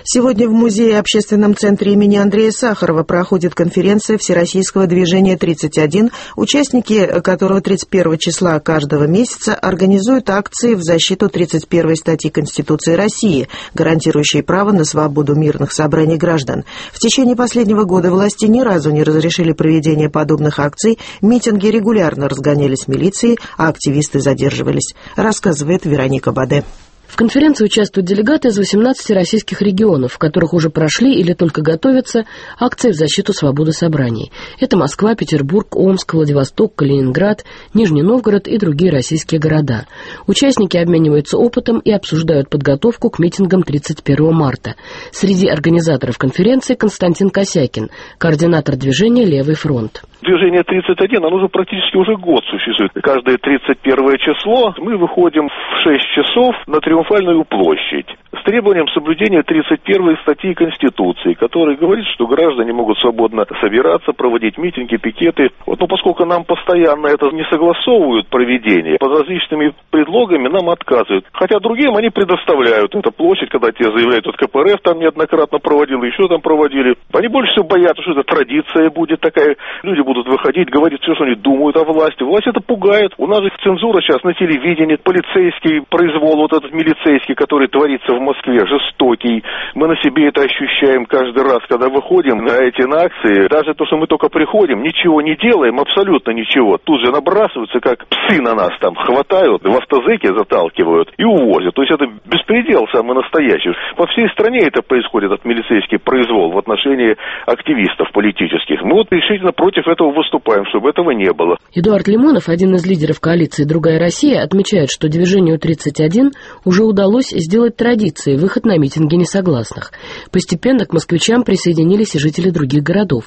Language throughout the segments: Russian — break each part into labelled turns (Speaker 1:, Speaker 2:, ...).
Speaker 1: Сегодня в Музее общественном центре имени Андрея Сахарова проходит конференция Всероссийского движения 31, участники которого 31 числа каждого месяца организуют акции в защиту 31 статьи Конституции России, гарантирующей право на свободу мирных собраний граждан. В течение последнего года власти ни разу не разрешили проведение подобных акций, митинги регулярно разгонялись милицией, а активисты задерживались, рассказывает Вероника Баде.
Speaker 2: В конференции участвуют делегаты из 18 российских регионов, в которых уже прошли или только готовятся акции в защиту свободы собраний. Это Москва, Петербург, Омск, Владивосток, Калининград, Нижний Новгород и другие российские города. Участники обмениваются опытом и обсуждают подготовку к митингам 31 марта. Среди организаторов конференции Константин Косякин, координатор движения «Левый фронт».
Speaker 3: Движение 31, оно уже практически уже год существует. Каждое 31 число мы выходим в 6 часов на Триумфальную площадь с требованием соблюдения 31 статьи Конституции, которая говорит, что граждане могут свободно собираться, проводить митинги, пикеты. Но поскольку нам постоянно это не согласовывают проведение, под различными предлогами нам отказывают. Хотя другим они предоставляют эту площадь, когда те заявляют, что КПРФ там неоднократно проводил, еще там проводили. Они больше всего боятся, что это традиция будет такая. Люди будут выходить, говорить все, что они думают о власти. Власть это пугает. У нас же цензура сейчас на телевидении, полицейский произвол, вот этот милицейский, который творится в Москве, жестокий. Мы на себе это ощущаем каждый раз, когда выходим на эти акции. Даже то, что мы только приходим, ничего не делаем, абсолютно ничего. Тут же набрасываются, как псы на нас там хватают, в автозеки заталкивают и увозят. То есть это беспредел самый настоящий. По всей стране это происходит, этот милицейский произвол в отношении активистов политических. Мы вот решительно против этого выступаем, чтобы этого не было.
Speaker 2: Эдуард Лимонов, один из лидеров коалиции «Другая Россия», отмечает, что движению 31 уже удалось сделать традицией выход на митинги несогласных. Постепенно к москвичам присоединились и жители других городов.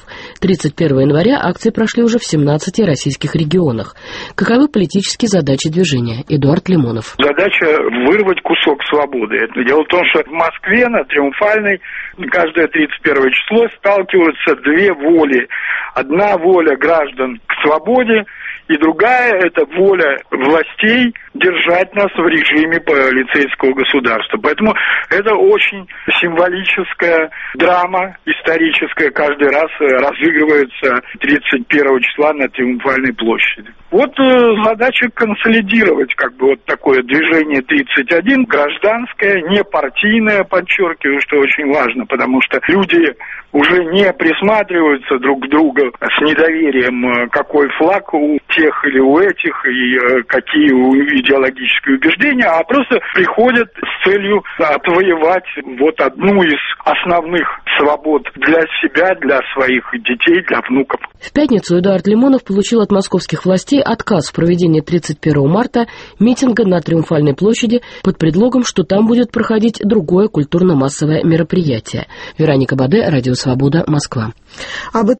Speaker 2: 31 января акции прошли уже в 17 российских регионах. Каковы политические задачи движения? Эдуард Лимонов.
Speaker 4: Задача вырвать кусок свободы. Дело в том, что в Москве на Триумфальной каждое 31 число сталкиваются две воли. Одна воля граждан к свободе, и другая – это воля властей держать нас в режиме полицейского государства. Поэтому это очень символическая драма историческая, каждый раз разыгрывается 31 числа на Триумфальной площади. Вот задача консолидировать вот такое движение 31, гражданское, не партийное, подчеркиваю, что очень важно, потому что люди уже не присматриваются друг к другу с недоверием, какой флаг у тех или у этих, и какие идеологические убеждения, а просто приходят с целью отвоевать одну из основных свобод для себя, для своих детей, для внуков.
Speaker 2: В пятницу Эдуард Лимонов получил от московских властей отказ в проведении 31 марта митинга на Триумфальной площади под предлогом, что там будет проходить другое культурно-массовое мероприятие. Вероника Баде, Радио Свобода, Москва.